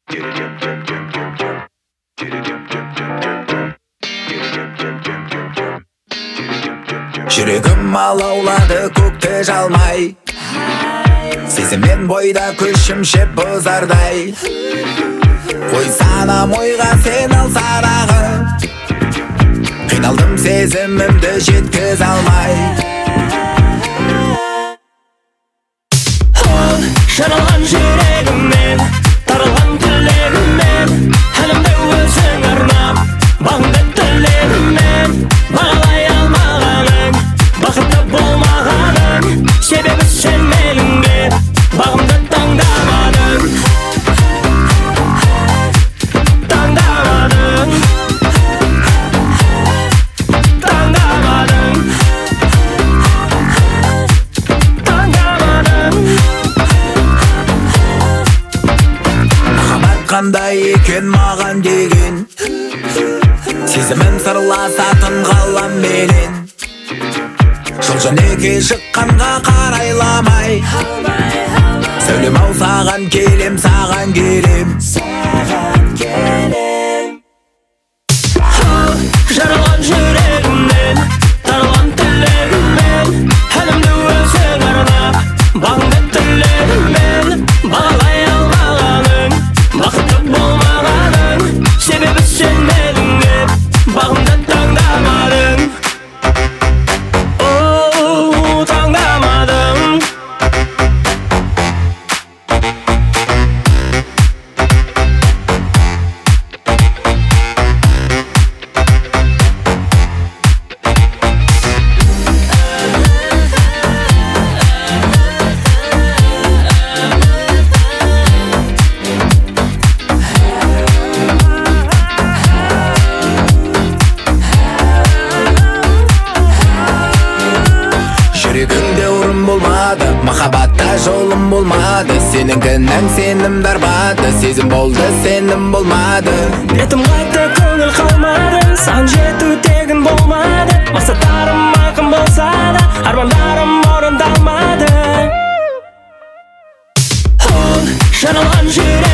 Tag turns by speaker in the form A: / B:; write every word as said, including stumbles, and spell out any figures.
A: Жүрегім алаулады көкті жалмай, сезіммен бойда көшімше бұзардай. Ой санам ойға сен алсадағы, қиналдым сезімімді жеткіз алмай.
B: Жаралған жүрегіммен, таралған тілегіммен, әлемді өзің арнап, бағыңды тілегіммен. Бағалай алмағаның, бақытты болмағаның, себебі сен меніңде бағымды таңдамадың. Таңдамадың, таңдамадың, таңдамадың.
A: Махаббат қандай екен маған деген, сезімім сырласатын ғалам менен. Жол жөнекей шыққанға қарайламай, сәулем ау саған келем, саған келем.
B: Жаралған жүрегімнен, таралған тілегіммен, әлемді өзің арнап, бағыңды тілегіммен. Бағалай алмағаның, бақытты болмағаның, себебі сен меніңде бағымды таңдамадың. Оу, таңдамадың.
A: Жүрегімде орын болмады, махаббатта жолым болмады. Сенің кінәң сенімді арбады, сезім болды сенім болмады.
B: Бетім қайтты көңіл қалмады, сан жету тегін болмады. Мақсаттарым ақын болса да, армандарым орындалмады. Жаралған жүрек